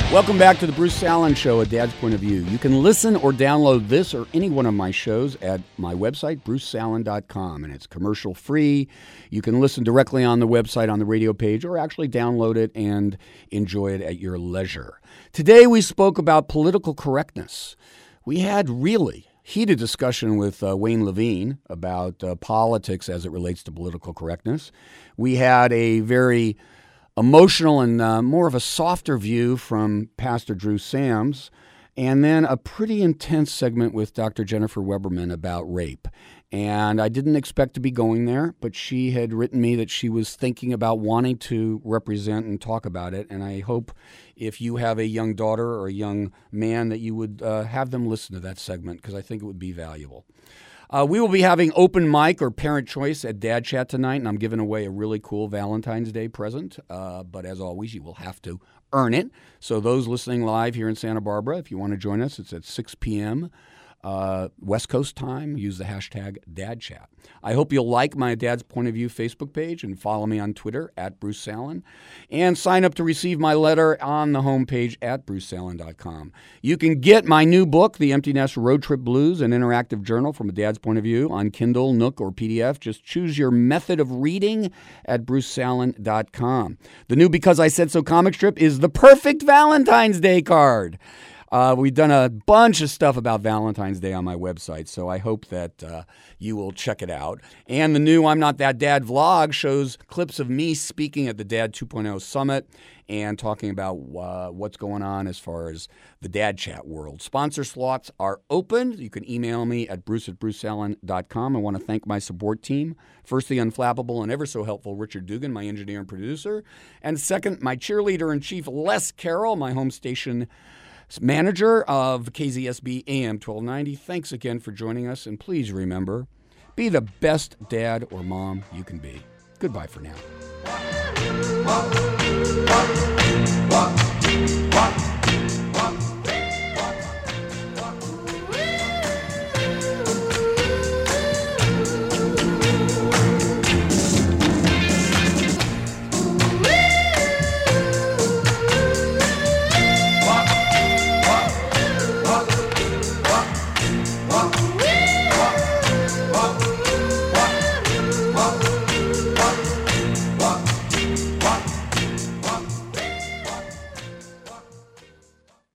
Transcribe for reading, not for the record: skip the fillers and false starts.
Welcome back to the Bruce Allen Show, A Dad's Point of View. You can listen or download this or any one of my shows at my website, bruceallen.com, and it's commercial free. You can listen directly on the website on the radio page or actually download it and enjoy it at your leisure. Today we spoke about political correctness. We had really heated discussion with Wayne Levine about politics as it relates to political correctness. We had a very emotional and more of a softer view from Pastor Drew Sams, and then a pretty intense segment with Dr. Jennifer Weberman about rape. And I didn't expect to be going there, but she had written me that she was thinking about wanting to represent and talk about it. And I hope if you have a young daughter or a young man that you would have them listen to that segment, because I think it would be valuable. We will be having open mic or parent choice at Dad Chat tonight, and I'm giving away a really cool Valentine's Day present. But as always, you will have to earn it. So those listening live here in Santa Barbara, if you want to join us, it's at 6 p.m. West Coast time. Use the hashtag DadChat. I hope you'll like my Dad's Point of View Facebook page and follow me on Twitter at Bruce Allen. And sign up to receive my letter on the homepage at bruceallen.com. You can get my new book, The Empty Nest Road Trip Blues, an interactive journal from a dad's point of view, on Kindle, Nook, or PDF. Just choose your method of reading at bruceallen.com. The new Because I Said So comic strip is the perfect Valentine's Day card. We've done a bunch of stuff about Valentine's Day on my website, so I hope that you will check it out. And the new I'm Not That Dad vlog shows clips of me speaking at the Dad 2.0 Summit and talking about what's going on as far as the Dad Chat world. Sponsor slots are open. You can email me at bruce@bruceallen.com. I want to thank my support team. First, the unflappable and ever so helpful Richard Dugan, my engineer and producer. And second, my cheerleader-in-chief Les Carroll, my home station manager of KZSB AM 1290. Thanks again for joining us, and please remember, be the best dad or mom you can be. Goodbye for now.